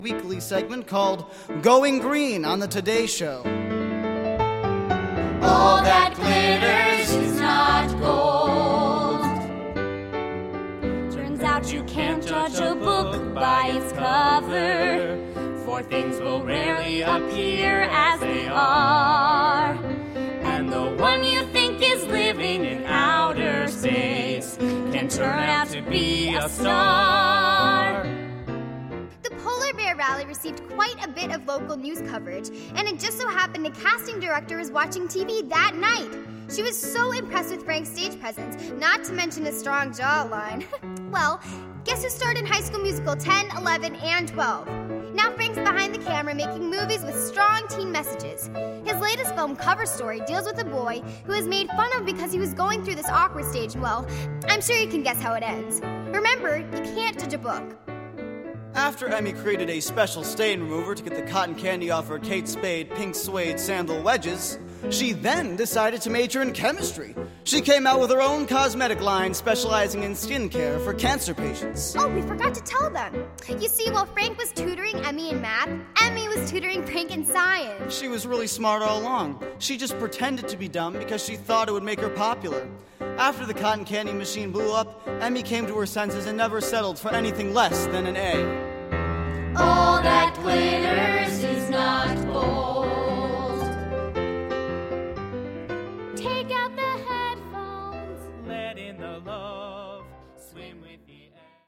weekly segment called Going Green on the Today Show. All that glitters is not gold. Turns out you can't judge a book by its cover, for things will rarely appear as they are. And the one you think is living in outer space can turn out to be a star. The Polar Bear Rally received quite a bit of local news coverage, and it just so happened the casting director was watching TV that night. She was so impressed with Frank's stage presence, not to mention his strong jawline. Well, guess who starred in High School Musical 10, 11, and 12? Now Frank's behind the camera making movies with strong teen messages. His latest film, Cover Story, deals with a boy who is made fun of because he was going through this awkward stage, and well, I'm sure you can guess how it ends. Remember, you can't judge a book. After Emmy created a special stain remover to get the cotton candy off her Kate Spade pink suede sandal wedges, she then decided to major in chemistry. She came out with her own cosmetic line specializing in skincare for cancer patients. Oh, we forgot to tell them. You see, while Frank was tutoring Emmy in math, Emmy was tutoring Frank in science. She was really smart all along. She just pretended to be dumb because she thought it would make her popular. After the cotton candy machine blew up, Emmy came to her senses and never settled for anything less than an A.